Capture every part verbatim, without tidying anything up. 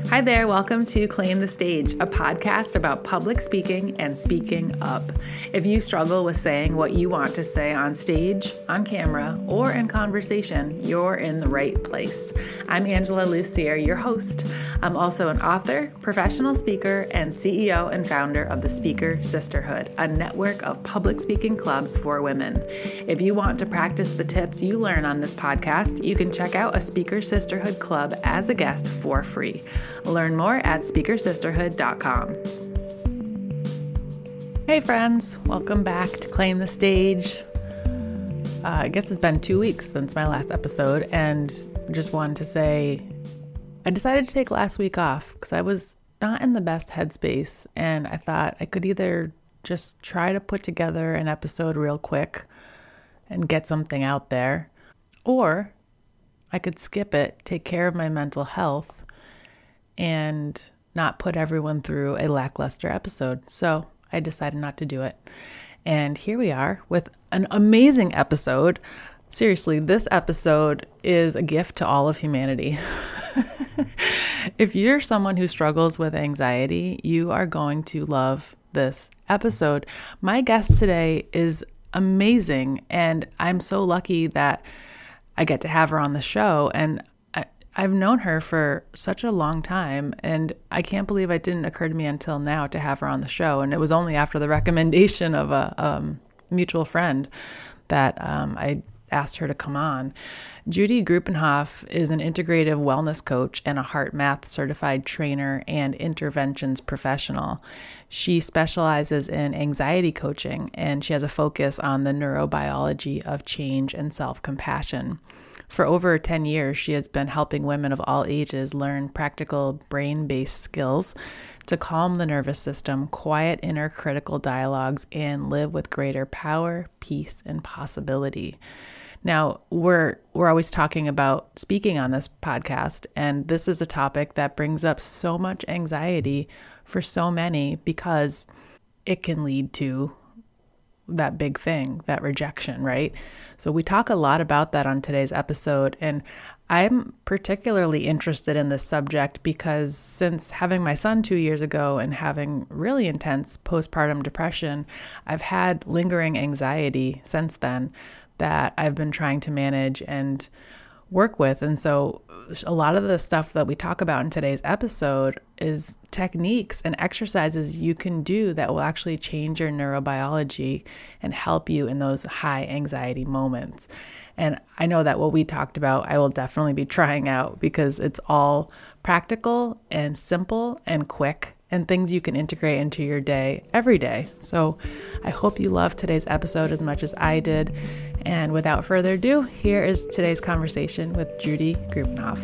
Hi there, welcome to Claim the Stage, a podcast about public speaking and speaking up. If you struggle with saying what you want to say on stage, on camera, or in conversation, you're in the right place. I'm Angela Lucier, your host. I'm also an author, professional speaker, and C E O and founder of the Speaker Sisterhood, a network of public speaking clubs for women. If you want to practice the tips you learn on this podcast, you can check out a Speaker Sisterhood club as a guest for free. Learn more at speaker sisterhood dot com. Hey friends, welcome back to Claim the Stage. Uh, I guess it's been two weeks since my last episode, and just wanted to say I decided to take last week off because I was not in the best headspace, and I thought I could either just try to put together an episode real quick and get something out there, or I could skip it, take care of my mental health, and not put everyone through a lackluster episode. So I decided not to do it. And here we are with an amazing episode. Seriously, this episode is a gift to all of humanity. If you're someone who struggles with anxiety, you are going to love this episode. My guest today is amazing, and I'm so lucky that I get to have her on the show. And I've known her for such a long time, and I can't believe it didn't occur to me until now to have her on the show. And it was only after the recommendation of a um, mutual friend that um, I asked her to come on. Judy Gruppenhoff is an integrative wellness coach and a HeartMath certified trainer and interventions professional. She specializes in anxiety coaching, and she has a focus on the neurobiology of change and self-compassion. For over ten years, she has been helping women of all ages learn practical brain-based skills to calm the nervous system, quiet inner critical dialogues, and live with greater power, peace, and possibility. Now, we're we're always talking about speaking on this podcast, and this is a topic that brings up so much anxiety for so many because it can lead to that big thing, that rejection, right? So we talk a lot about that on today's episode, and I'm particularly interested in this subject because since having my son two years ago and having really intense postpartum depression, I've had lingering anxiety since then that I've been trying to manage and work with. And so a lot of the stuff that we talk about in today's episode is techniques and exercises you can do that will actually change your neurobiology and help you in those high anxiety moments. And I know that what we talked about, I will definitely be trying out because it's all practical and simple and quick and things you can integrate into your day every day. So I hope you love today's episode as much as I did. And without further ado, here is today's conversation with Judy Gruppenhoff.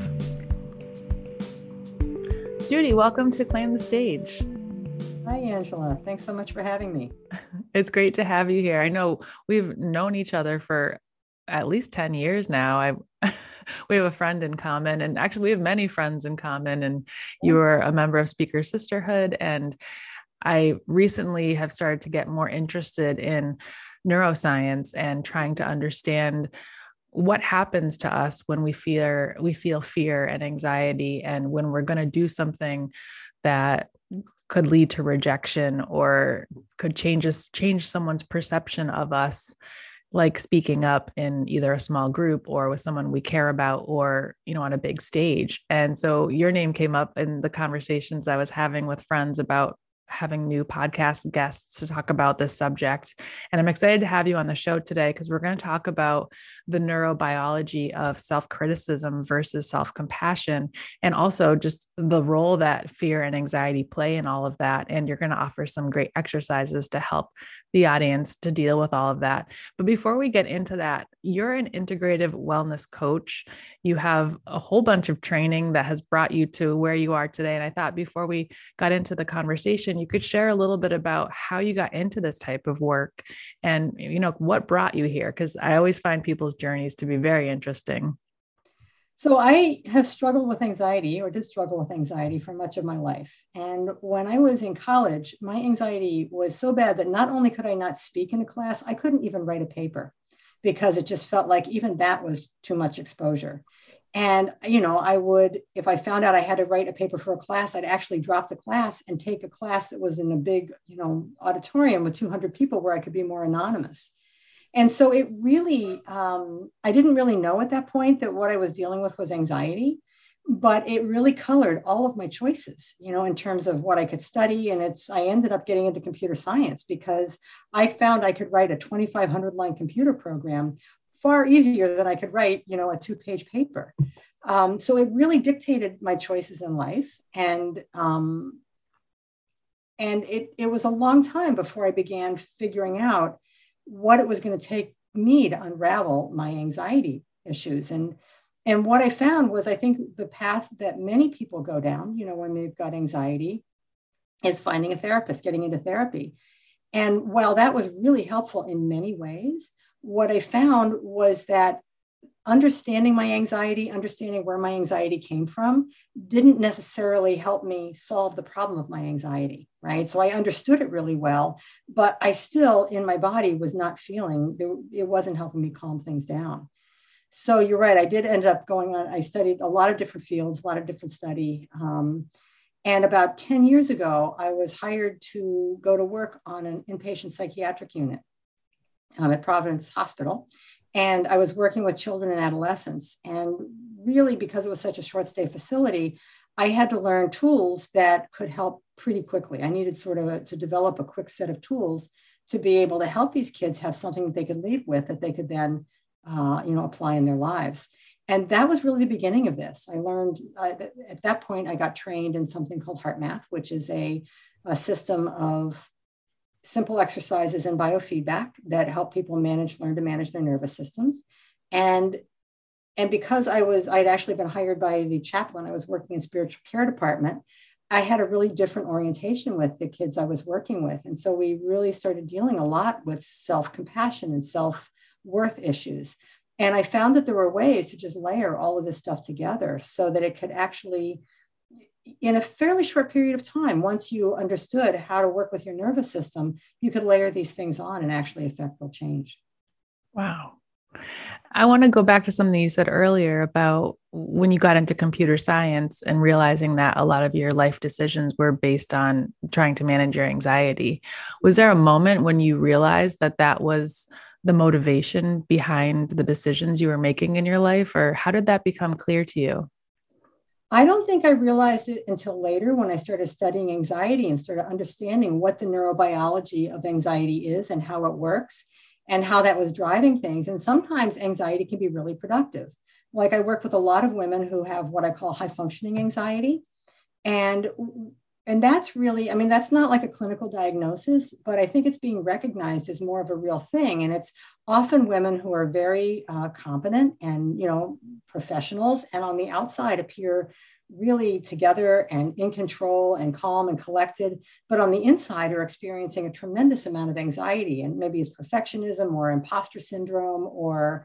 Judy, welcome to Claim the Stage. Hi, Angela. Thanks so much for having me. It's great to have you here. I know we've known each other for at least ten years now. I we have a friend in common, and actually we have many friends in common, and you were a member of Speaker Sisterhood. And I recently have started to get more interested in neuroscience and trying to understand what happens to us when we fear, we feel fear and anxiety, and when we're going to do something that could lead to rejection or could change us, change someone's perception of us, like speaking up in either a small group or with someone we care about, or, you know, on a big stage. And so your name came up in the conversations I was having with friends about having new podcast guests to talk about this subject. And I'm excited to have you on the show today because we're going to talk about the neurobiology of self-criticism versus self-compassion, and also just the role that fear and anxiety play in all of that. And you're going to offer some great exercises to help the audience to deal with all of that. But before we get into that, you're an integrative wellness coach. You have a whole bunch of training that has brought you to where you are today. And I thought before we got into the conversation, you could share a little bit about how you got into this type of work and, you know, what brought you here, because I always find people's journeys to be very interesting. So I have struggled with anxiety, or did struggle with anxiety for much of my life. And when I was in college, my anxiety was so bad that not only could I not speak in a class, I couldn't even write a paper because it just felt like even that was too much exposure. And, you know, I would, if I found out I had to write a paper for a class, I'd actually drop the class and take a class that was in a big, you know, auditorium with two hundred people where I could be more anonymous. And so it really, um, I didn't really know at that point that what I was dealing with was anxiety, but it really colored all of my choices, you know, in terms of what I could study. And it's, I ended up getting into computer science because I found I could write a twenty-five hundred line computer program far easier than I could write, you know, a two page paper. Um, so it really dictated my choices in life. And, um, and it, it was a long time before I began figuring out what it was going to take me to unravel my anxiety issues. And, and what I found was, I think the path that many people go down, you know, when they've got anxiety, is finding a therapist, getting into therapy. And while that was really helpful in many ways, what I found was that understanding my anxiety, understanding where my anxiety came from, didn't necessarily help me solve the problem of my anxiety, right? So I understood it really well, but I still, in my body, was not feeling, it wasn't helping me calm things down. So you're right, I did end up going on, I studied a lot of different fields, a lot of different study. Um, and about ten years ago, I was hired to go to work on an inpatient psychiatric unit Um, at Providence Hospital. And I was working with children and adolescents. And really, because it was such a short stay facility, I had to learn tools that could help pretty quickly. I needed sort of a, to develop a quick set of tools to be able to help these kids have something that they could leave with that they could then, uh, you know, apply in their lives. And that was really the beginning of this. I learned uh, at that point, I got trained in something called HeartMath, which is a, a system of simple exercises and biofeedback that help people manage, learn to manage their nervous systems. And, and because I was, I'd actually been hired by the chaplain, I was working in spiritual care department, I had a really different orientation with the kids I was working with. And so we really started dealing a lot with self-compassion and self-worth issues. And I found that there were ways to just layer all of this stuff together so that it could actually, in a fairly short period of time, once you understood how to work with your nervous system, you could layer these things on and actually affect real change. Wow. I want to go back to something you said earlier about when you got into computer science and realizing that a lot of your life decisions were based on trying to manage your anxiety. Was there a moment when you realized that that was the motivation behind the decisions you were making in your life, or how did that become clear to you? I don't think I realized it until later when I started studying anxiety and started understanding what the neurobiology of anxiety is and how it works and how that was driving things. And sometimes anxiety can be really productive. Like I work with a lot of women who have what I call high functioning anxiety. And, and that's really, I mean, that's not like a clinical diagnosis, but I think it's being recognized as more of a real thing. And it's often women who are very uh, competent and, you know, professionals, and on the outside appear really together and in control and calm and collected, but on the inside are experiencing a tremendous amount of anxiety, and maybe it's perfectionism or imposter syndrome or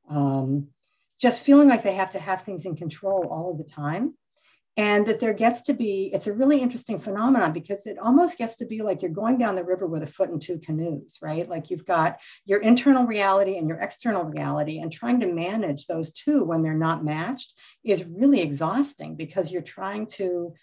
um, just feeling like they have to have things in control all of the time. And that there gets to be, it's a really interesting phenomenon because it almost gets to be like you're going down the river with a foot in two canoes, right? Like you've got your internal reality and your external reality, and trying to manage those two when they're not matched is really exhausting because you're trying to,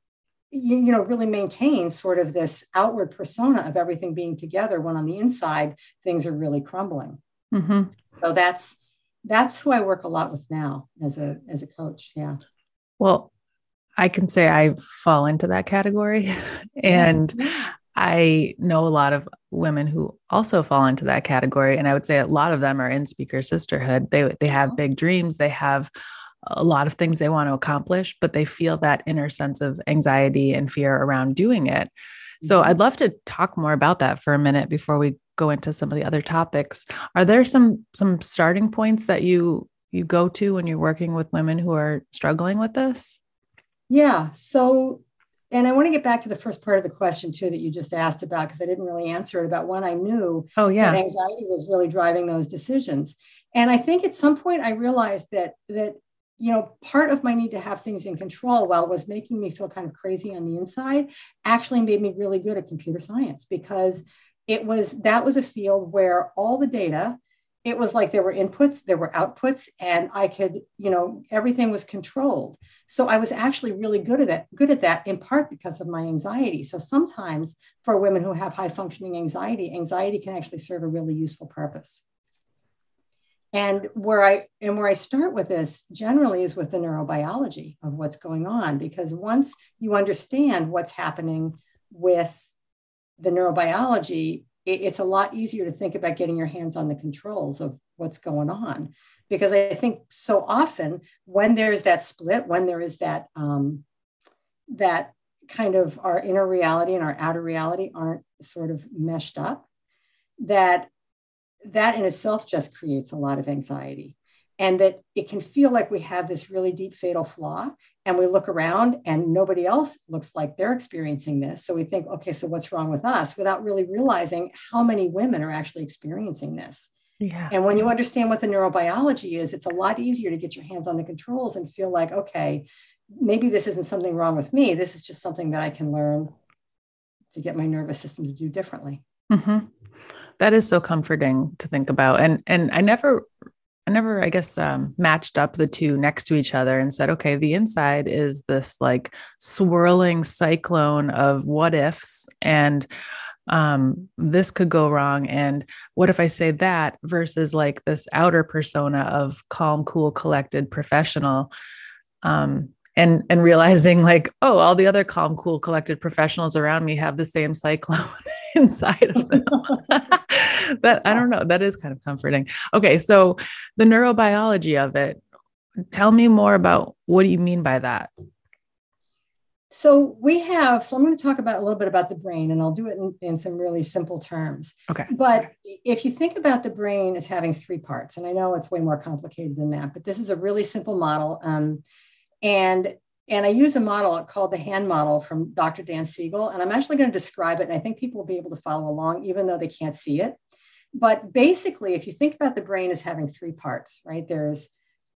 you, you know, really maintain sort of this outward persona of everything being together when on the inside, things are really crumbling. Mm-hmm. So that's, that's who I work a lot with now as a, as a coach. Yeah. Well, I can say I fall into that category. And yeah. I know a lot of women who also fall into that category. And I would say a lot of them are in Speaker Sisterhood. They, they have big dreams. They have a lot of things they want to accomplish, but they feel that inner sense of anxiety and fear around doing it. So mm-hmm. I'd love to talk more about that for a minute before we go into some of the other topics. Are there some, some starting points that you, you go to when you're working with women who are struggling with this? Yeah. So, and I want to get back to the first part of the question too, that you just asked about, because I didn't really answer it, about when I knew oh, yeah. that anxiety was really driving those decisions. And I think at some point I realized that, that, you know, part of my need to have things in control, while it was making me feel kind of crazy on the inside, actually made me really good at computer science, because it was, that was a field where all the data it was like there were inputs, there were outputs, and I could, you know, everything was controlled. So I was actually really good at it, good at that, in part because of my anxiety. So sometimes for women who have high functioning anxiety, anxiety can actually serve a really useful purpose. And where I and where I start with this generally is with the neurobiology of what's going on, because once you understand what's happening with the neurobiology, it, it's a lot easier to think about getting your hands on the controls of what's going on. Because I think so often when there's that split, when there is that um, that kind of our inner reality and our outer reality aren't sort of meshed up, that that in itself just creates a lot of anxiety. And that it can feel like we have this really deep fatal flaw, and we look around and nobody else looks like they're experiencing this. So we think, okay, so what's wrong with us, without really realizing how many women are actually experiencing this. Yeah. And when you understand what the neurobiology is, it's a lot easier to get your hands on the controls and feel like, okay, maybe this isn't something wrong with me. This is just something that I can learn to get my nervous system to do differently. Mm-hmm. That is so comforting to think about. And, and I never, I never, I guess, um, matched up the two next to each other and said, okay, the inside is this like swirling cyclone of what ifs, and um, this could go wrong. And what if I say that, versus like this outer persona of calm, cool, collected professional. Um, and, and realizing like, oh, all the other calm, cool, collected professionals around me have the same cyclone inside of them. That, I don't know. That is kind of comforting. Okay. So the neurobiology of it, tell me more about, what do you mean by that? So we have, so I'm going to talk about a little bit about the brain, and I'll do it in, in some really simple terms. Okay. But if you think about the brain as having three parts, and I know it's way more complicated than that, but this is a really simple model. Um, and And I use a model called the hand model from Doctor Dan Siegel. And I'm actually going to describe it. And I think people will be able to follow along, even though they can't see it. But basically, if you think about the brain as having three parts, right? There's,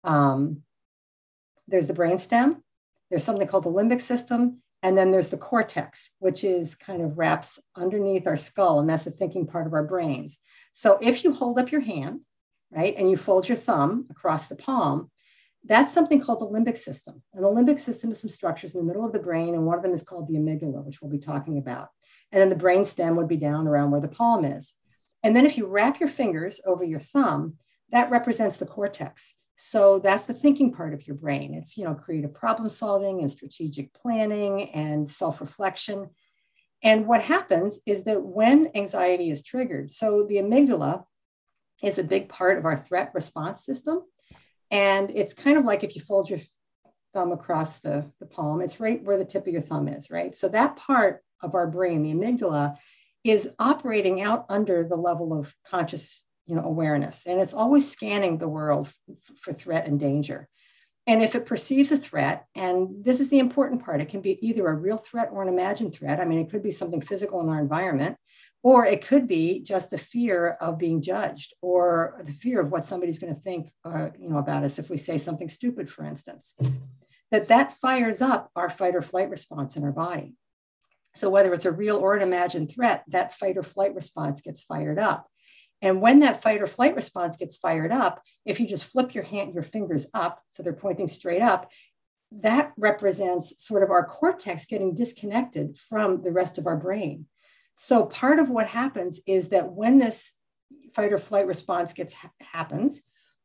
um, there's the brainstem, there's something called the limbic system, and then there's the cortex, which is kind of wraps underneath our skull. And that's the thinking part of our brains. So if you hold up your hand, right, and you fold your thumb across the palm, that's something called the limbic system. And the limbic system is some structures in the middle of the brain, and one of them is called the amygdala, which we'll be talking about. And then the brainstem would be down around where the palm is. And then if you wrap your fingers over your thumb, that represents the cortex. So that's the thinking part of your brain. It's, you know, creative problem solving and strategic planning and self-reflection. And what happens is that when anxiety is triggered, so the amygdala is a big part of our threat response system. And it's kind of like if you fold your thumb across the, the palm, it's right where the tip of your thumb is, right? So that part of our brain, the amygdala, is operating out under the level of conscious, you know, awareness. And it's always scanning the world f- for threat and danger. And if it perceives a threat, and this is the important part, it can be either a real threat or an imagined threat. I mean, it could be something physical in our environment, or it could be just a fear of being judged, or the fear of what somebody's going to think, uh, you know, about us if we say something stupid, for instance. That that fires up our fight or flight response in our body. So whether it's a real or an imagined threat, that fight or flight response gets fired up. And when that fight or flight response gets fired up, if you just flip your hand, your fingers up, so they're pointing straight up, that represents sort of our cortex getting disconnected from the rest of our brain. So part of what happens is that when this fight or flight response gets happens,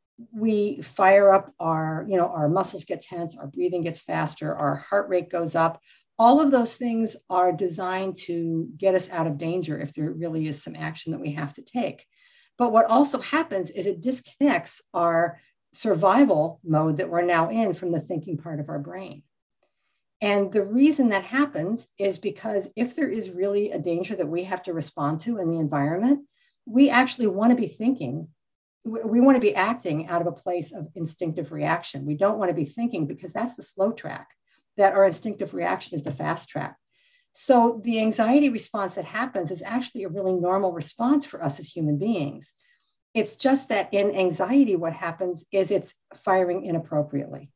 we fire up our, you know, our muscles get tense, our breathing gets faster, our heart rate goes up. All of those things are designed to get us out of danger if there really is some action that we have to take. But what also happens is it disconnects our survival mode that we're now in from the thinking part of our brain. And the reason that happens is because if there is really a danger that we have to respond to in the environment, we actually want to be thinking, we want to be acting out of a place of instinctive reaction. We don't want to be thinking, because that's the slow track, that our instinctive reaction is the fast track. So the anxiety response that happens is actually a really normal response for us as human beings. It's just that in anxiety, what happens is it's firing inappropriately.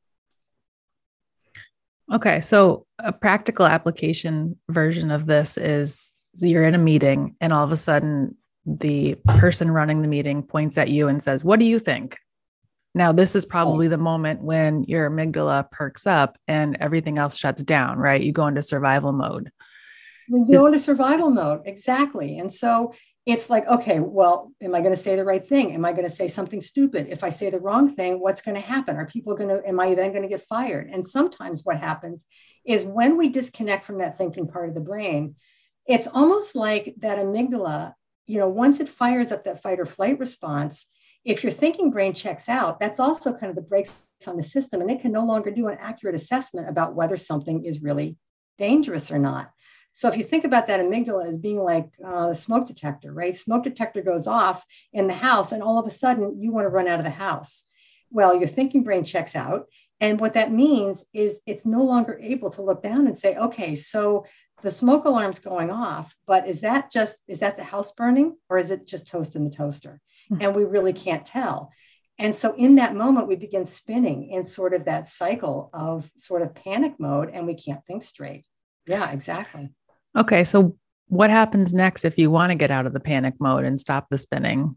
Okay. So a practical application version of this is, you're in a meeting and all of a sudden the person running the meeting points at you and says, "What do you think?" Now, this is probably the moment when your amygdala perks up and everything else shuts down, right? You go into survival mode. We go into survival mode. Exactly. And so it's like, okay, well, am I going to say the right thing? Am I going to say something stupid? If I say the wrong thing, what's going to happen? Are people going to, am I then going to get fired? And sometimes what happens is when we disconnect from that thinking part of the brain, it's almost like that amygdala, you know, once it fires up that fight or flight response, if your thinking brain checks out, that's also kind of the brakes on the system, and it can no longer do an accurate assessment about whether something is really dangerous or not. So if you think about that amygdala as being like uh, a smoke detector, right? Smoke detector goes off in the house, and all of a sudden you want to run out of the house. Well, your thinking brain checks out. And what that means is it's no longer able to look down and say, okay, so the smoke alarm's going off, but is that just, is that the house burning, or is it just toast in the toaster? Mm-hmm. And we really can't tell. And so in that moment, we begin spinning in sort of that cycle of sort of panic mode, and we can't think straight. Yeah, exactly. Okay. So what happens next if you want to get out of the panic mode and stop the spinning?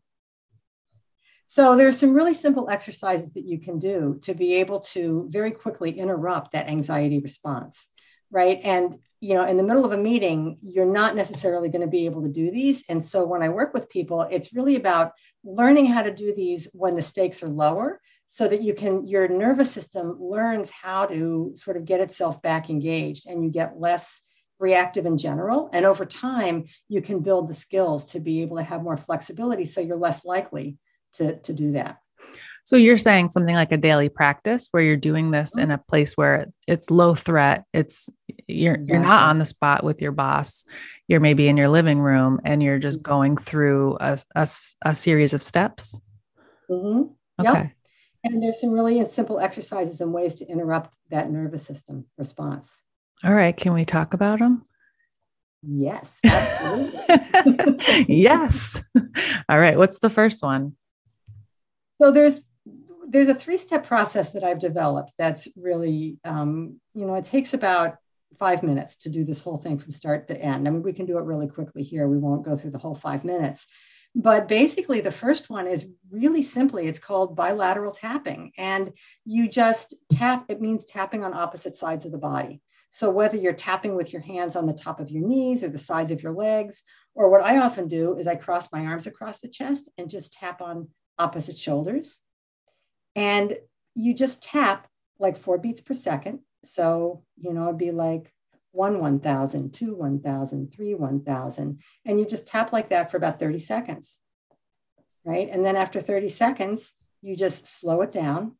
So there's some really simple exercises that you can do to be able to very quickly interrupt that anxiety response, right? And, you know, in the middle of a meeting, you're not necessarily going to be able to do these. And so when I work with people, it's really about learning how to do these when the stakes are lower, so that you can, your nervous system learns how to sort of get itself back engaged, and you get less reactive in general. And over time, you can build the skills to be able to have more flexibility, so you're less likely to, to do that. So you're saying something like a daily practice where you're doing this mm-hmm. in a place where it's low threat. It's you're exactly. You're not on the spot with your boss. You're maybe in your living room, and you're just going through a, a, a series of steps. Mm-hmm. Okay. Yep. And there's some really simple exercises and ways to interrupt that nervous system response. All right. Can we talk about them? Yes, absolutely. Yes. All right. What's the first one? So there's there's a three-step process that I've developed that's really, um, you know, it takes about five minutes to do this whole thing from start to end. I mean, we can do it really quickly here. We won't go through the whole five minutes. But basically, the first one is really simply, it's called bilateral tapping. And you just tap, it means tapping on opposite sides of the body. So whether you're tapping with your hands on the top of your knees or the sides of your legs, or what I often do is I cross my arms across the chest and just tap on opposite shoulders. And you just tap like four beats per second. So, you know, it'd be like one, one thousand, two, one thousand, three, one thousand. And you just tap like that for about thirty seconds, right? And then after thirty seconds, you just slow it down,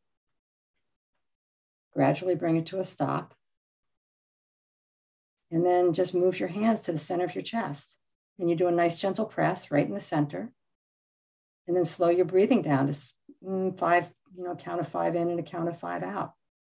gradually bring it to a stop. And then just move your hands to the center of your chest. And you do a nice gentle press right in the center. And then slow your breathing down to five, you know, count of five in and a count of five out.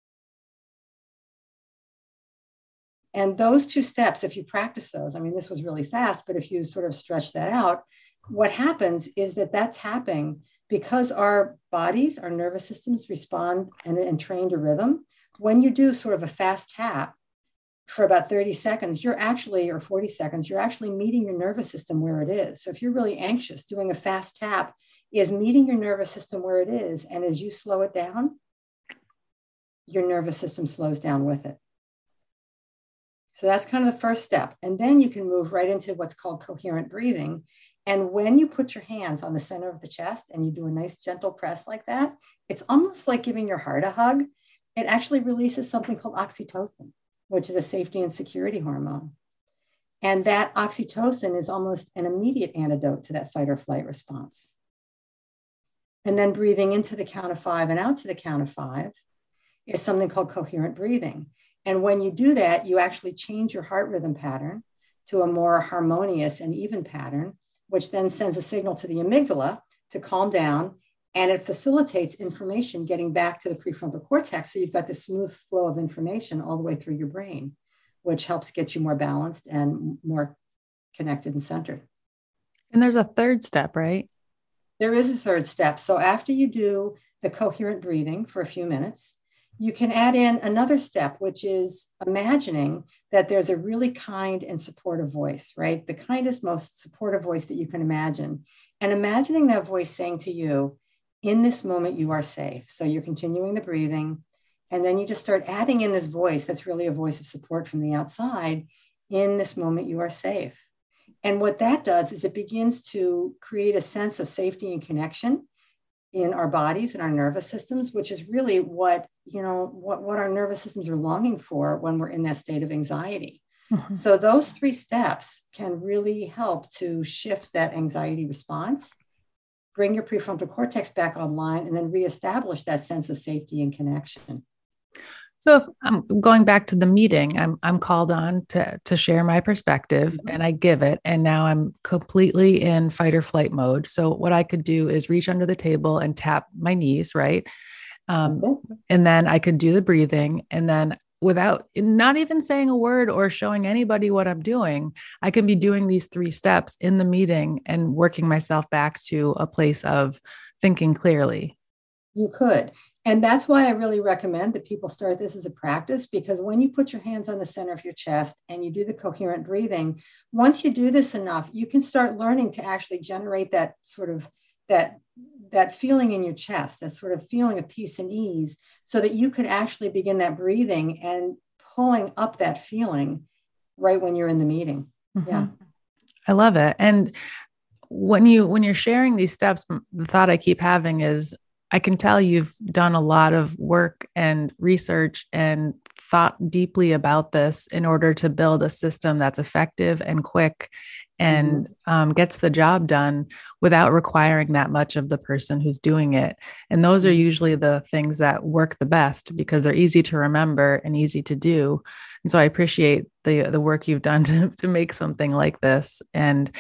And those two steps, if you practice those, I mean, this was really fast, but if you sort of stretch that out, what happens is that that's happening because our bodies, our nervous systems respond and, and train to rhythm. When you do sort of a fast tap for about thirty seconds, you're actually, or forty seconds, you're actually meeting your nervous system where it is. So if you're really anxious, doing a fast tap is meeting your nervous system where it is. And as you slow it down, your nervous system slows down with it. So that's kind of the first step. And then you can move right into what's called coherent breathing. And when you put your hands on the center of the chest and you do a nice gentle press like that, it's almost like giving your heart a hug. It actually releases something called oxytocin, which is a safety and security hormone. And that oxytocin is almost an immediate antidote to that fight or flight response. And then breathing into the count of five and out to the count of five is something called coherent breathing. And when you do that, you actually change your heart rhythm pattern to a more harmonious and even pattern, which then sends a signal to the amygdala to calm down. And it facilitates information getting back to the prefrontal cortex. So you've got this smooth flow of information all the way through your brain, which helps get you more balanced and more connected and centered. And there's a third step, right? There is a third step. So after you do the coherent breathing for a few minutes, you can add in another step, which is imagining that there's a really kind and supportive voice, right? The kindest, most supportive voice that you can imagine. And imagining that voice saying to you, in this moment, you are safe. So you're continuing the breathing. And then you just start adding in this voice that's really a voice of support from the outside. In this moment, you are safe. And what that does is it begins to create a sense of safety and connection in our bodies and our nervous systems, which is really what, you know, what, what our nervous systems are longing for when we're in that state of anxiety. Mm-hmm. So those three steps can really help to shift that anxiety response, bring your prefrontal cortex back online, and then reestablish that sense of safety and connection. So if I'm going back to the meeting, I'm I'm called on to to share my perspective, mm-hmm. and I give it, and now I'm completely in fight or flight mode. So what I could do is reach under the table and tap my knees, right? Um, and then I could do the breathing, and then without not even saying a word or showing anybody what I'm doing, I can be doing these three steps in the meeting and working myself back to a place of thinking clearly. You could. And that's why I really recommend that people start this as a practice, because when you put your hands on the center of your chest and you do the coherent breathing, once you do this enough, you can start learning to actually generate that sort of that, that feeling in your chest, that sort of feeling of peace and ease, so that you could actually begin that breathing and pulling up that feeling right when you're in the meeting. Mm-hmm. Yeah. I love it. And when you, when you're sharing these steps, the thought I keep having is, I can tell you've done a lot of work and research and thought deeply about this in order to build a system that's effective and quick and mm-hmm. um, gets the job done without requiring that much of the person who's doing it. And those mm-hmm. are usually the things that work the best because they're easy to remember and easy to do. And so I appreciate the the work you've done to, to make something like this. And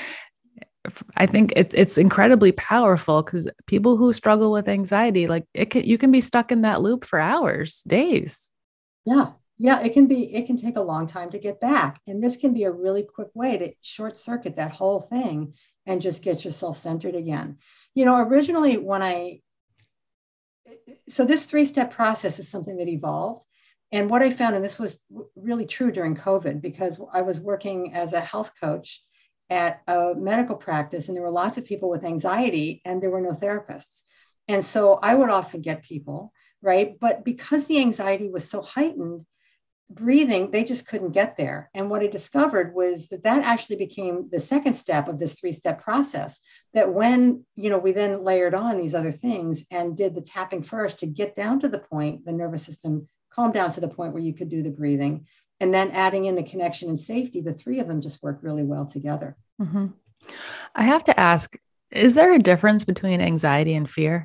I think it, it's incredibly powerful because people who struggle with anxiety, like it can, you can be stuck in that loop for hours, days. Yeah. Yeah. It can be, it can take a long time to get back. And this can be a really quick way to short circuit that whole thing and just get yourself centered again. You know, originally when I, so this three-step process is something that evolved. And what I found, and this was really true during COVID, because I was working as a health coach at a medical practice, and there were lots of people with anxiety and there were no therapists. And so I would often get people, right? But because the anxiety was so heightened, breathing, they just couldn't get there. And what I discovered was that that actually became the second step of this three-step process, that when, you know, we then layered on these other things and did the tapping first to get down to the point, the nervous system calmed down to the point where you could do the breathing. And then adding in the connection and safety, the three of them just work really well together. Mm-hmm. I have to ask, is there a difference between anxiety and fear?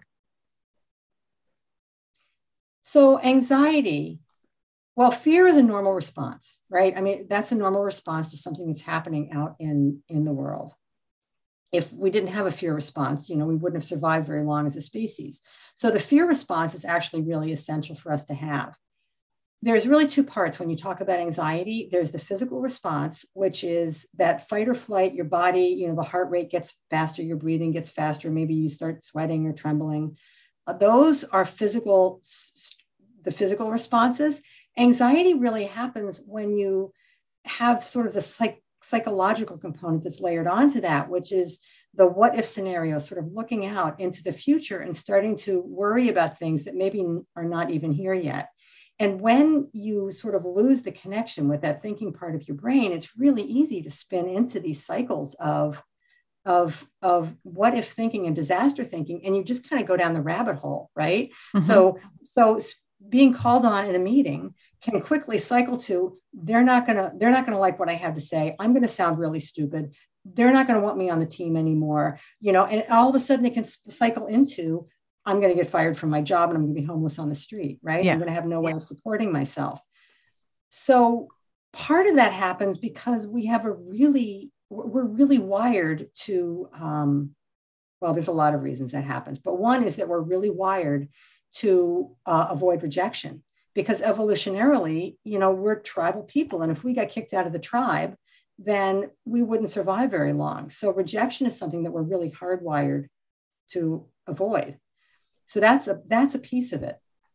So anxiety, well, fear is a normal response, right? I mean, that's a normal response to something that's happening out in, in the world. If we didn't have a fear response, you know, we wouldn't have survived very long as a species. So the fear response is actually really essential for us to have. There's really two parts when you talk about anxiety. There's the physical response, which is that fight or flight, your body, you know, the heart rate gets faster, your breathing gets faster, maybe you start sweating or trembling. Uh, those are physical, the physical responses. Anxiety really happens when you have sort of the psych, psychological component that's layered onto that, which is the what if scenario, sort of looking out into the future and starting to worry about things that maybe are not even here yet. And when you sort of lose the connection with that thinking part of your brain, it's really easy to spin into these cycles of, of, of what if thinking and disaster thinking, and you just kind of go down the rabbit hole, right? Mm-hmm. So, so being called on in a meeting can quickly cycle to, they're not gonna, they're not gonna like what I have to say. I'm gonna sound really stupid. They're not gonna want me on the team anymore, you know. And all of a sudden it can cycle into, I'm going to get fired from my job and I'm going to be homeless on the street, right? Yeah. I'm going to have no way of supporting myself. So part of that happens because we have a really, we're really wired to, um, well, there's a lot of reasons that happens, but one is that we're really wired to uh, avoid rejection, because evolutionarily, you know, we're tribal people. And if we got kicked out of the tribe, then we wouldn't survive very long. So rejection is something that we're really hardwired to avoid. So that's a that's a piece of it.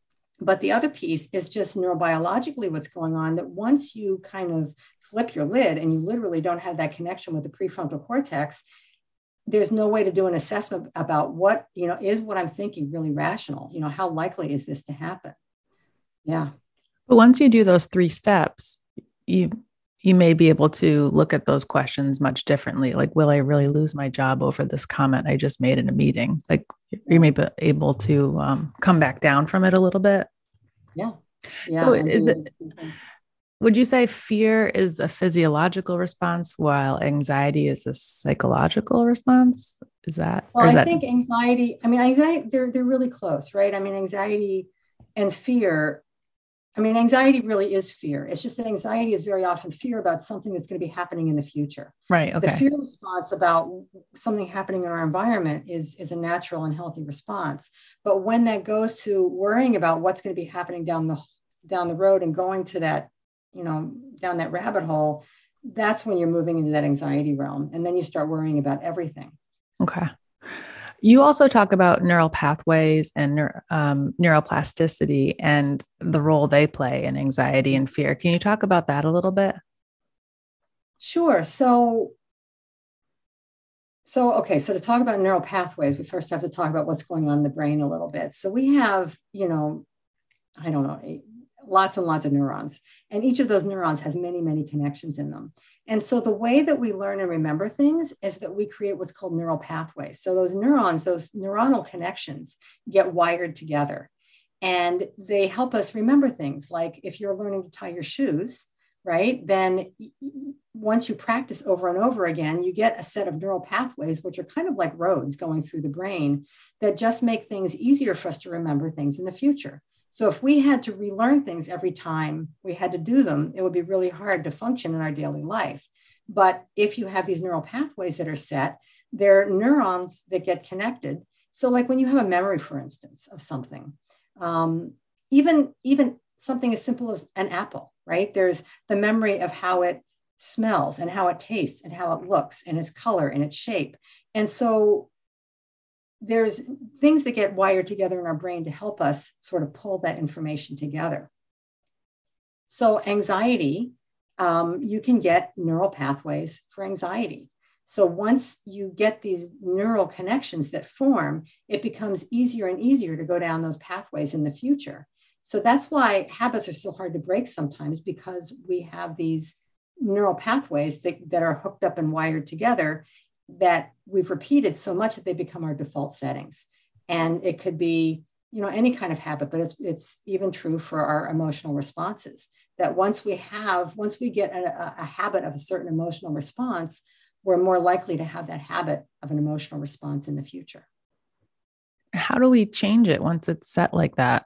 But the other piece is just neurobiologically what's going on, that once you kind of flip your lid and you literally don't have that connection with the prefrontal cortex, there's no way to do an assessment about what, you know, is what I'm thinking really rational? You know, how likely is this to happen? Yeah. But once you do those three steps, you you may be able to look at those questions much differently. Like, will I really lose my job over this comment I just made in a meeting? Like, you may be able to um, come back down from it a little bit. Yeah. Yeah. So is it, would you say fear is a physiological response while anxiety is a psychological response? Is that? Well, or is I that... think anxiety, I mean, anxiety, they're, they're really close, right? I mean, anxiety and fear, I mean, anxiety really is fear. It's just that anxiety is very often fear about something that's going to be happening in the future. Right. Okay. The fear response about something happening in our environment is, is a natural and healthy response. But when that goes to worrying about what's going to be happening down the, down the road and going to that, you know, down that rabbit hole, that's when you're moving into that anxiety realm. And then you start worrying about everything. Okay. You also talk about neural pathways and um, neuroplasticity and the role they play in anxiety and fear. Can you talk about that a little bit? Sure. So, so okay. So to talk about neural pathways, we first have to talk about what's going on in the brain a little bit. So we have, you know, I don't know, lots and lots of neurons, and each of those neurons has many, many connections in them. And so the way that we learn and remember things is that we create what's called neural pathways. So those neurons, those neuronal connections get wired together, and they help us remember things. Like if you're learning to tie your shoes, right, then once you practice over and over again, you get a set of neural pathways, which are kind of like roads going through the brain that just make things easier for us to remember things in the future. So if we had to relearn things every time we had to do them, it would be really hard to function in our daily life. But if you have these neural pathways that are set, they're neurons that get connected. So like when you have a memory, for instance, of something, um, even, even something as simple as an apple, right? There's the memory of how it smells and how it tastes and how it looks and its color and its shape. And so there's things that get wired together in our brain to help us sort of pull that information together. So anxiety, um, you can get neural pathways for anxiety. So once you get these neural connections that form, it becomes easier and easier to go down those pathways in the future. So that's why habits are so hard to break sometimes, because we have these neural pathways that, that are hooked up and wired together that we've repeated so much that they become our default settings. And it could be, you know, any kind of habit, but it's it's even true for our emotional responses, that once we have, once we get a, a habit of a certain emotional response, we're more likely to have that habit of an emotional response in the future. How do we change it once it's set like that?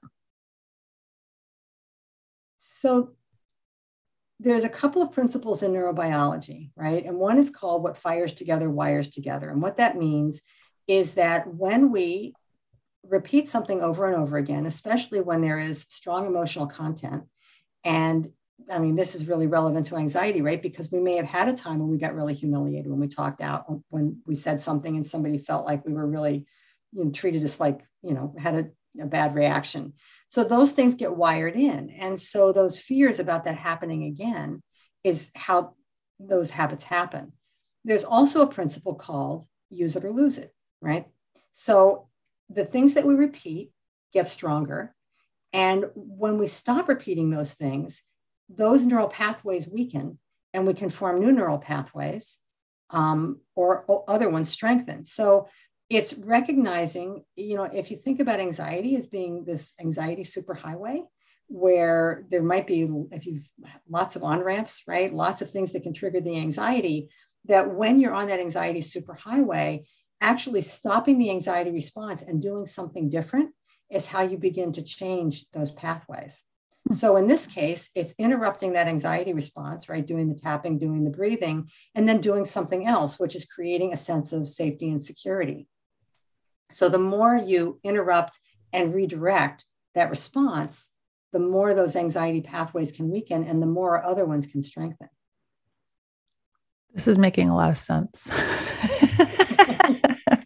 So there's a couple of principles in neurobiology, right? And one is called what fires together, wires together. And what that means is that when we repeat something over and over again, especially when there is strong emotional content, and I mean, this is really relevant to anxiety, right? Because we may have had a time when we got really humiliated when we talked out, when we said something and somebody felt like we were really, you know, treated us like, you know, had a, a bad reaction. So those things get wired in. And so those fears about that happening again is how those habits happen. There's also a principle called use it or lose it, right? So the things that we repeat get stronger. And when we stop repeating those things, those neural pathways weaken and we can form new neural pathways, um, or, or other ones strengthen. So it's recognizing, you know, if you think about anxiety as being this anxiety superhighway, where there might be, if you've lots of on-ramps, right? Lots of things that can trigger the anxiety, that when you're on that anxiety superhighway, actually stopping the anxiety response and doing something different is how you begin to change those pathways. So in this case, it's interrupting that anxiety response, right? Doing the tapping, doing the breathing, and then doing something else, which is creating a sense of safety and security. So the more you interrupt and redirect that response, the more those anxiety pathways can weaken and the more other ones can strengthen. This is making a lot of sense.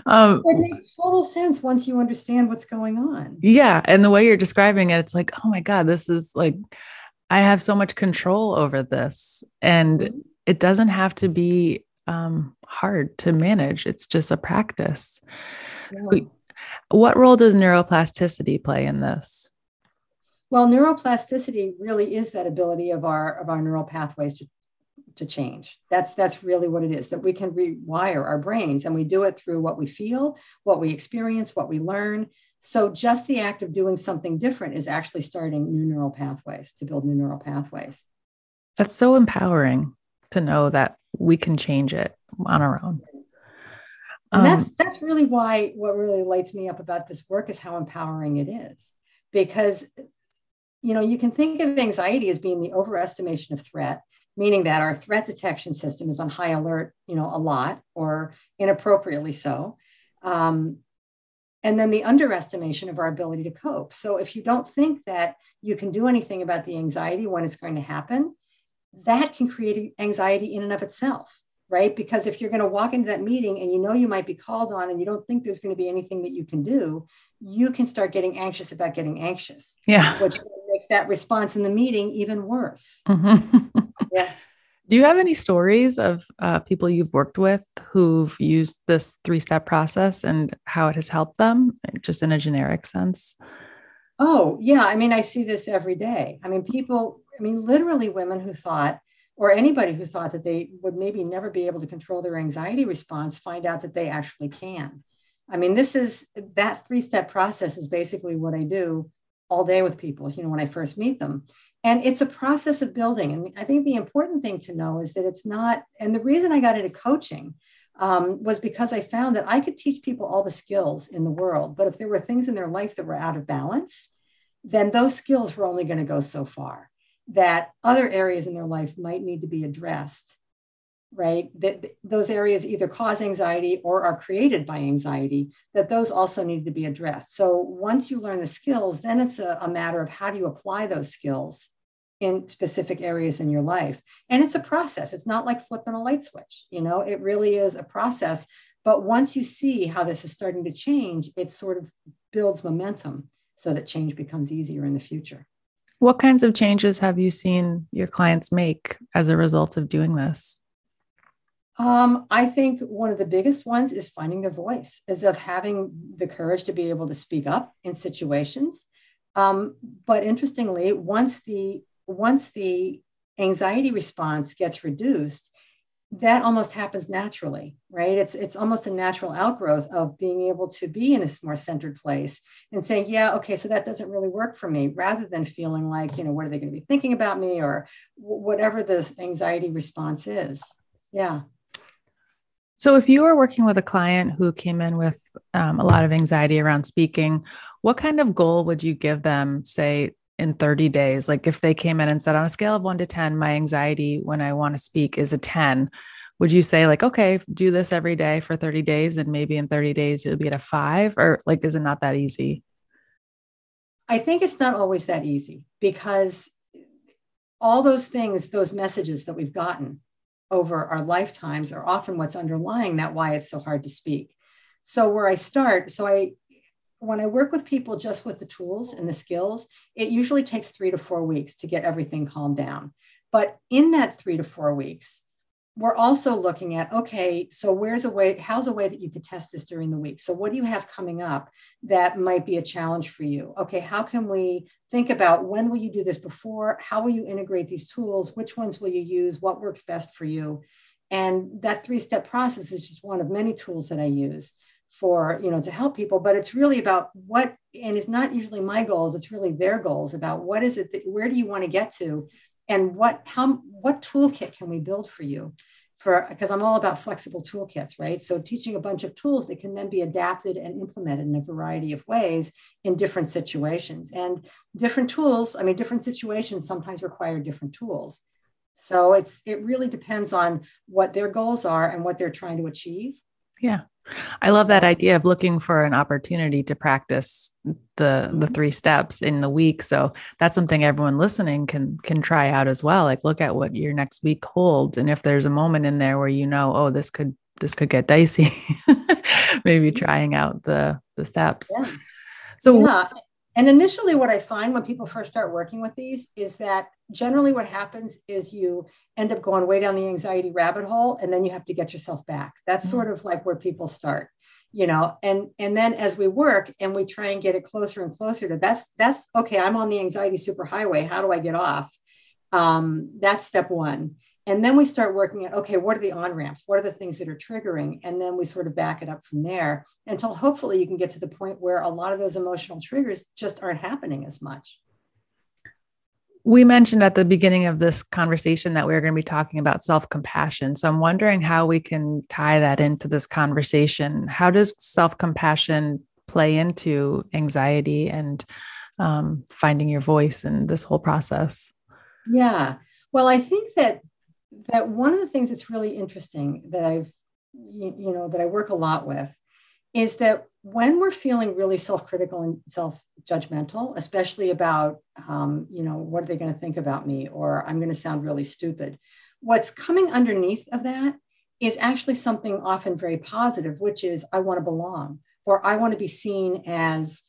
um, It makes total sense once you understand what's going on. yeah. And the way you're describing it, it's like, oh my God, this is like, I have so much control over this. And mm-hmm. it doesn't have to be um, hard to manage. It's just a practice. Yeah. What role does neuroplasticity play in this? Well, neuroplasticity really is that ability of our of our neural pathways to, to change. That's that's really what it is, that we can rewire our brains, and we do it through what we feel, what we experience, what we learn. So just the act of doing something different is actually starting new neural pathways, to build new neural pathways. That's so empowering to know that we can change it on our own. And that's um, that's really why what really lights me up about this work is how empowering it is. Because, you know, you can think of anxiety as being the overestimation of threat, meaning that our threat detection system is on high alert, you know, a lot, or inappropriately so. Um, and then the underestimation of our ability to cope. So if you don't think that you can do anything about the anxiety when it's going to happen, that can create anxiety in and of itself, right? Because if you're going to walk into that meeting and you know you might be called on and you don't think there's going to be anything that you can do, you can start getting anxious about getting anxious. Yeah. Which makes that response in the meeting even worse. Mm-hmm. Yeah. Do you have any stories of uh, people you've worked with who've used this three-step process and how it has helped them, just in a generic sense? Oh, yeah. I mean, I see this every day. I mean, people, I mean, literally women who thought, or anybody who thought that they would maybe never be able to control their anxiety response, find out that they actually can. I mean, this is, that three-step process is basically what I do all day with people, you know, when I first meet them. And it's a process of building. And I think the important thing to know is that it's not, and the reason I got into coaching um, was because I found that I could teach people all the skills in the world, but if there were things in their life that were out of balance, then those skills were only going to go so far. That other areas in their life might need to be addressed, right? That those areas either cause anxiety or are created by anxiety, that those also need to be addressed. So once you learn the skills, then it's a, a matter of how do you apply those skills in specific areas in your life. And it's a process. It's not like flipping a light switch, you know, it really is a process. But once you see how this is starting to change, it sort of builds momentum so that change becomes easier in the future. What kinds of changes have you seen your clients make as a result of doing this? Um, I think one of the biggest ones is finding their voice, is of having the courage to be able to speak up in situations. Um, but interestingly, once the once the anxiety response gets reduced, that almost happens naturally, right? It's it's almost a natural outgrowth of being able to be in a more centered place and saying, yeah, okay, so that doesn't really work for me, rather than feeling like, you know, what are they going to be thinking about me, or w- whatever this anxiety response is. Yeah. So if you were working with a client who came in with um, a lot of anxiety around speaking, what kind of goal would you give them, say, in thirty days? Like if they came in and said, on a scale of one to ten, my anxiety when I want to speak is a ten, would you say like, okay, do this every day for thirty days and maybe in thirty days you'll be at a five? Or like, is it not that easy? I think it's not always that easy, because all those things, those messages that we've gotten over our lifetimes are often what's underlying that, why it's so hard to speak. So where I start, so I, when I work with people just with the tools and the skills, it usually takes three to four weeks to get everything calmed down. But in that three to four weeks, we're also looking at, okay, so where's a way, how's a way that you could test this during the week? So what do you have coming up that might be a challenge for you? Okay, how can we think about, when will you do this before? How will you integrate these tools? Which ones will you use? What works best for you? And that three-step process is just one of many tools that I use for, you know, to help people. But it's really about what, and it's not usually my goals, it's really their goals about what is it that, where do you want to get to? And what, how, what toolkit can we build for you? For, because I'm all about flexible toolkits, right? So teaching a bunch of tools that can then be adapted and implemented in a variety of ways in different situations. And different tools, I mean, different situations sometimes require different tools. So it's, it really depends on what their goals are and what they're trying to achieve. Yeah. I love that idea of looking for an opportunity to practice the the three steps in the week. So that's something everyone listening can can try out as well. Like look at what your next week holds. And if there's a moment in there where you know, oh, this could this could get dicey. Maybe trying out the the steps. Yeah. So yeah. And initially what I find when people first start working with these is that generally what happens is you end up going way down the anxiety rabbit hole, and then you have to get yourself back. That's mm-hmm. sort of like where people start, you know, and, and then as we work and we try and get it closer and closer to that's, that's okay. I'm on the anxiety superhighway. How do I get off? Um, that's step one. And then we start working at, okay, what are the on-ramps? What are the things that are triggering? And then we sort of back it up from there until hopefully you can get to the point where a lot of those emotional triggers just aren't happening as much. We mentioned at the beginning of this conversation that we were going to be talking about self-compassion. So I'm wondering how we can tie that into this conversation. How does self-compassion play into anxiety and um, finding your voice in this whole process? Yeah, well, I think that that one of the things that's really interesting that I've, you, you know, that I work a lot with is that when we're feeling really self-critical and self-judgmental, especially about, um, you know, what are they going to think about me? Or I'm going to sound really stupid. What's coming underneath of that is actually something often very positive, which is I want to belong, or I want to be seen as,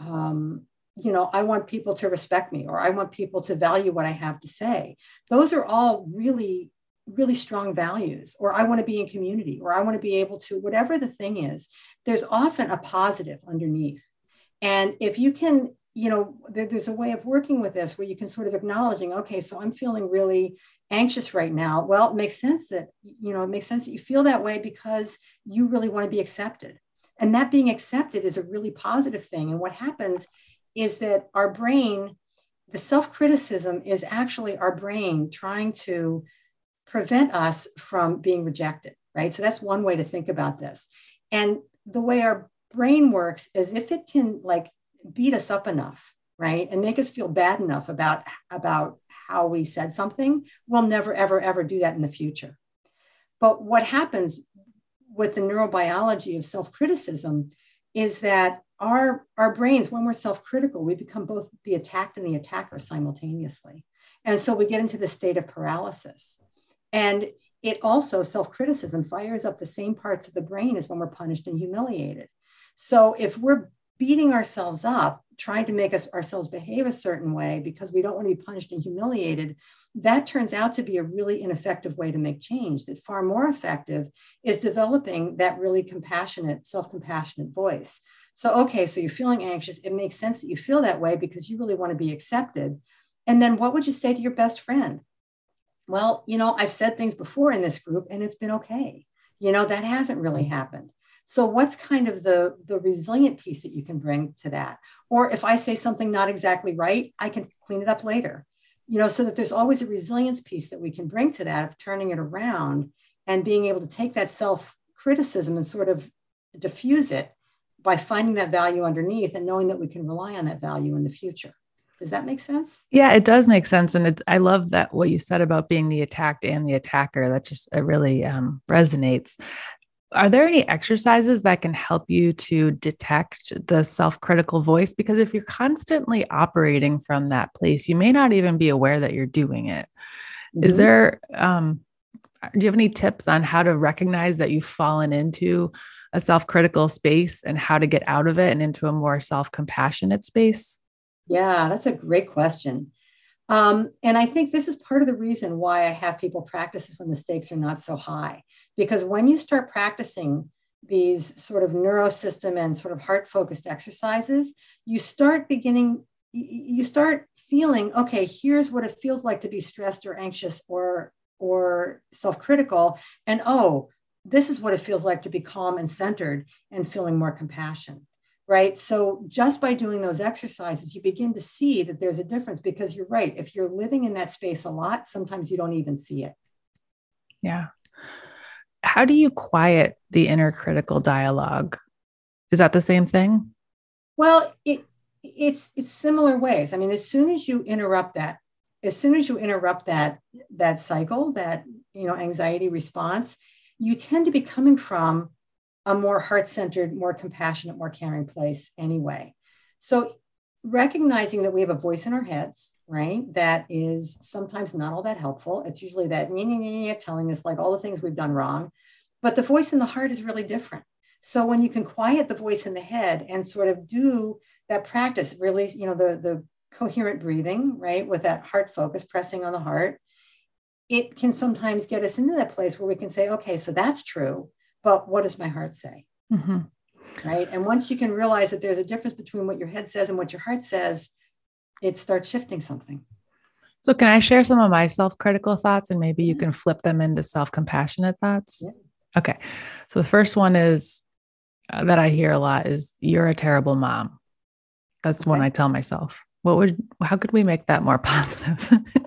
um, you know, I want people to respect me, or I want people to value what I have to say. Those are all really, really strong values. Or I want to be in community, or I want to be able to, whatever the thing is, there's often a positive underneath. And if you can, you know, there, there's a way of working with this where you can sort of acknowledging, okay, so I'm feeling really anxious right now. Well, it makes sense that, you know, it makes sense that you feel that way because you really want to be accepted. And that being accepted is a really positive thing. And what happens is that our brain, the self-criticism is actually our brain trying to prevent us from being rejected, right? So that's one way to think about this. And the way our brain works is if it can like beat us up enough, right? And make us feel bad enough about, about how we said something, we'll never, ever, ever do that in the future. But what happens with the neurobiology of self-criticism is that Our, our brains, when we're self-critical, we become both the attacked and the attacker simultaneously. And so we get into the state of paralysis. And it also, self-criticism fires up the same parts of the brain as when we're punished and humiliated. So if we're beating ourselves up, trying to make us ourselves behave a certain way because we don't want to be punished and humiliated, that turns out to be a really ineffective way to make change. That far more effective is developing that really compassionate, self-compassionate voice. So, okay, so you're feeling anxious. It makes sense that you feel that way because you really want to be accepted. And then what would you say to your best friend? Well, you know, I've said things before in this group and it's been okay. You know, that hasn't really happened. So what's kind of the, the resilient piece that you can bring to that? Or if I say something not exactly right, I can clean it up later. You know, so that there's always a resilience piece that we can bring to that of turning it around and being able to take that self-criticism and sort of diffuse it by finding that value underneath and knowing that we can rely on that value in the future. Does that make sense? Yeah, it does make sense. And it's, I love that what you said about being the attacked and the attacker. That just it really um, resonates. Are there any exercises that can help you to detect the self-critical voice? Because if you're constantly operating from that place, you may not even be aware that you're doing it. Mm-hmm. Is there, um, do you have any tips on how to recognize that you've fallen into a self-critical space and how to get out of it and into a more self-compassionate space? Yeah, that's a great question. Um, and I think this is part of the reason why I have people practice when the stakes are not so high. Because when you start practicing these sort of neurosystem and sort of heart-focused exercises, you start beginning, you start feeling, okay, here's what it feels like to be stressed or anxious or, or self-critical. And oh, this is what it feels like to be calm and centered and feeling more compassion. Right. So just by doing those exercises, you begin to see that there's a difference because you're right. If you're living in that space a lot, sometimes you don't even see it. Yeah. How do you quiet the inner critical dialogue? Is that the same thing? Well, it, it's, it's similar ways. I mean, as soon as you interrupt that, as soon as you interrupt that, that cycle, that, you know, anxiety response, you tend to be coming from a more heart-centered, more compassionate, more caring place anyway. So recognizing that we have a voice in our heads, right, that is sometimes not all that helpful. It's usually that telling us like all the things we've done wrong. But the voice in the heart is really different. So when you can quiet the voice in the head and sort of do that practice, really, you know, the, the coherent breathing, right, with that heart focus, pressing on the heart, it can sometimes get us into that place where we can say, okay, so that's true, but what does my heart say? Mm-hmm. Right. And once you can realize that there's a difference between what your head says and what your heart says, it starts shifting something. So can I share some of my self-critical thoughts and maybe you can flip them into self-compassionate thoughts? Yeah. Okay. So the first one is uh, that I hear a lot is you're a terrible mom. That's Okay. one I tell myself. What would, how could we make that more positive?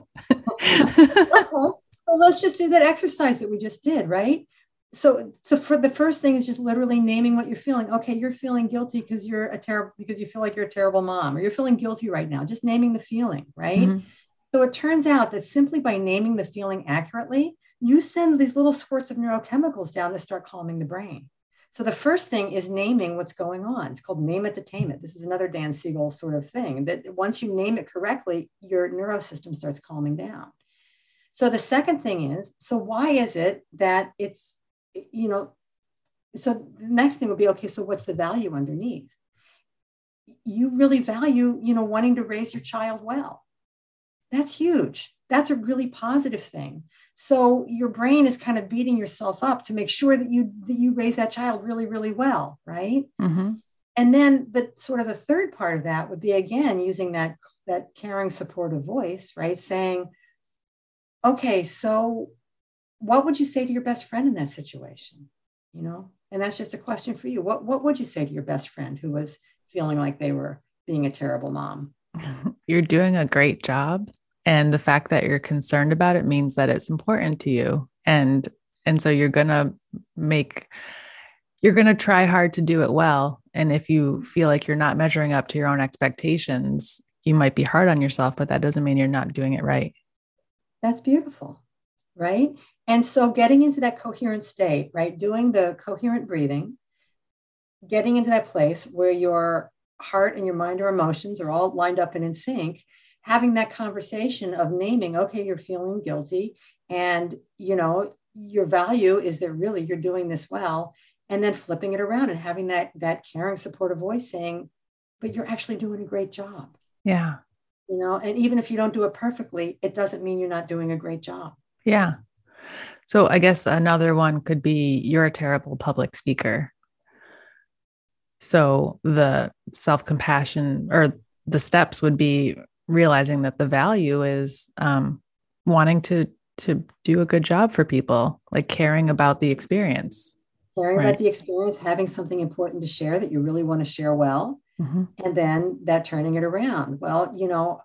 Okay. Well, let's just do that exercise that we just did, right? So, so for the first thing is just literally naming what you're feeling. Okay, you're feeling guilty because you're a terrible, because you feel like you're a terrible mom, or you're feeling guilty right now. Just naming the feeling, right? Mm-hmm. So it turns out that simply by naming the feeling accurately, you send these little squirts of neurochemicals down that start calming the brain. So the first thing is naming what's going on. It's called name it to tame it. This is another Dan Siegel sort of thing, that once you name it correctly, your neurosystem starts calming down. So the second thing is, so why is it that it's, you know, so the next thing would be, okay, so what's the value underneath? You really value, you know, wanting to raise your child well. That's huge. That's a really positive thing. So your brain is kind of beating yourself up to make sure that you that you raise that child really, really well, right? Mm-hmm. And then the sort of the third part of that would be, again, using that, that caring, supportive voice, right? Saying, okay, so what would you say to your best friend in that situation? You know, and that's just a question for you. What, what would you say to your best friend who was feeling like they were being a terrible mom? You're doing a great job. And the fact that you're concerned about it means that it's important to you. And, and so you're going to make, you're going to try hard to do it well. And if you feel like you're not measuring up to your own expectations, you might be hard on yourself, but that doesn't mean you're not doing it right. That's beautiful, right? And so getting into that coherent state, right? Doing the coherent breathing, getting into that place where your heart and your mind or emotions are all lined up and in sync, having that conversation of naming, okay, you're feeling guilty and, you know, your value is that really you're doing this well, and then flipping it around and having that, that caring, supportive voice saying, but you're actually doing a great job. Yeah. You know, and even if you don't do it perfectly, it doesn't mean you're not doing a great job. Yeah. So I guess another one could be you're a terrible public speaker. So the self-compassion or the steps would be realizing that the value is um, wanting to to do a good job for people, like caring about the experience. Caring Right. about the experience, having something important to share that you really want to share well, Mm-hmm. and then that turning it around. Well, you know,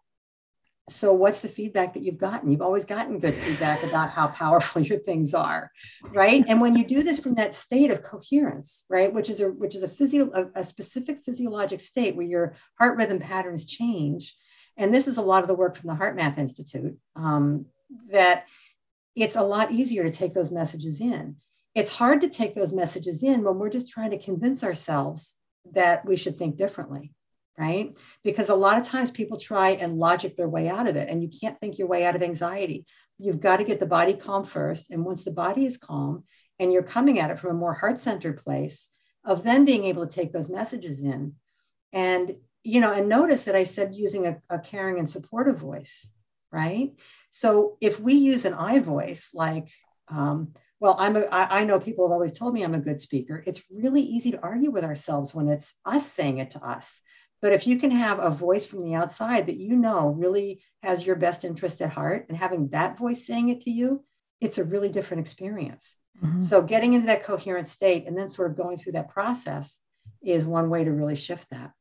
so what's the feedback that you've gotten? You've always gotten good feedback about how powerful your things are, right? And when you do this from that state of coherence, right, which is a which is a physio a, a specific physiologic state where your heart rhythm patterns change, and this is a lot of the work from the HeartMath Institute, um, that it's a lot easier to take those messages in. It's hard to take those messages in when we're just trying to convince ourselves that we should think differently. Right? Because a lot of times people try and logic their way out of it, and you can't think your way out of anxiety. You've got to get the body calm first. And once the body is calm and you're coming at it from a more heart-centered place of then being able to take those messages in. And, you know, and notice that I said using a, a caring and supportive voice, right? So if we use an I voice, like, um, well, I'm a, I, I know people have always told me I'm a good speaker. It's really easy to argue with ourselves when it's us saying it to us. But if you can have a voice from the outside that you know really has your best interest at heart, and having that voice saying it to you, it's a really different experience. Mm-hmm. So getting into that coherent state and then sort of going through that process is one way to really shift that.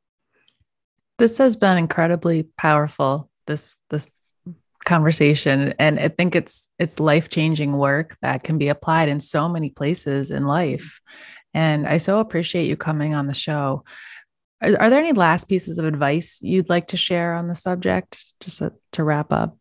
This has been incredibly powerful, this this conversation. And I think it's it's life-changing work that can be applied in so many places in life. And I so appreciate you coming on the show. Are, are there any last pieces of advice you'd like to share on the subject, just to, to wrap up?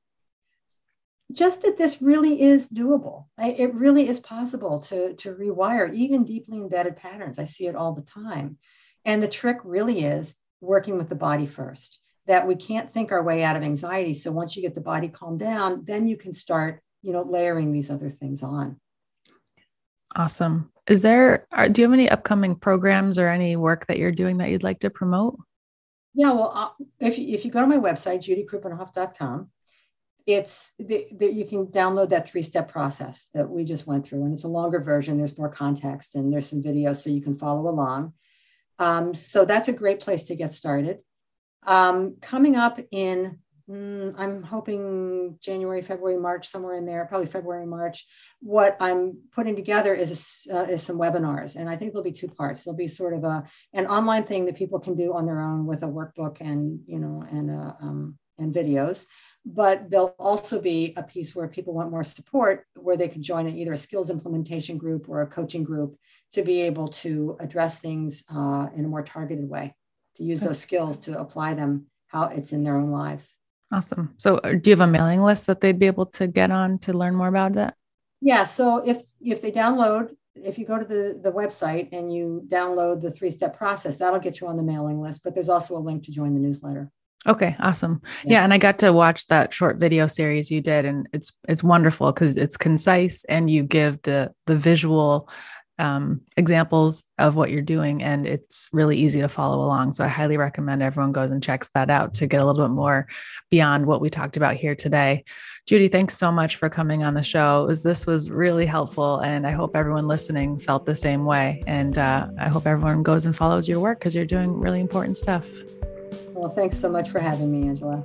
Just that this really is doable. I, it really is possible to, to rewire even deeply embedded patterns. I see it all the time. And the trick really is working with the body first, that we can't think our way out of anxiety. So once you get the body calmed down, then you can start, you know, layering these other things on. Awesome. Is there, are, do you have any upcoming programs or any work that you're doing that you'd like to promote? Yeah, well, uh, if, you, if you go to my website, judy kruppenhoff dot com, it's the, the, you can download that three-step process that we just went through. And it's a longer version. There's more context and there's some videos so you can follow along. Um, so that's a great place to get started. Um, coming up in, mm, I'm hoping January, February, March, somewhere in there, probably February, March. What I'm putting together is, uh, is some webinars. And I think there'll be two parts. There'll be sort of a, an online thing that people can do on their own with a workbook and, you know, and, uh, um, and videos. But there'll also be a piece where people want more support, where they could join in either a skills implementation group or a coaching group to be able to address things uh, in a more targeted way, to use those skills to apply them how it's in their own lives. Awesome. So uh, do you have a mailing list that they'd be able to get on to learn more about that? Yeah. So if if they download, if you go to the, the website and you download the three-step process, that'll get you on the mailing list. But there's also a link to join the newsletter. Okay, awesome. Yeah. Yeah, and I got to watch that short video series you did, and it's it's wonderful because it's concise and you give the the visual um, examples of what you're doing, and it's really easy to follow along. So I highly recommend everyone goes and checks that out to get a little bit more beyond what we talked about here today. Judy, thanks so much for coming on the show. It was, this was really helpful, and I hope everyone listening felt the same way. And uh, I hope everyone goes and follows your work because you're doing really important stuff. Well, thanks so much for having me, Angela.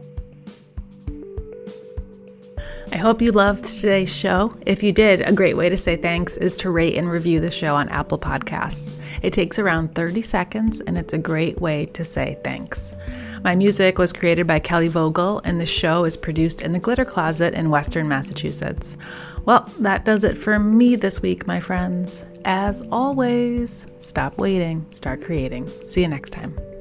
I hope you loved today's show. If you did, a great way to say thanks is to rate and review the show on Apple Podcasts. It takes around thirty seconds, and it's a great way to say thanks. My music was created by Kelly Vogel, and the show is produced in the Glitter Closet in Western Massachusetts. Well, that does it for me this week, my friends. As always, stop waiting, start creating. See you next time.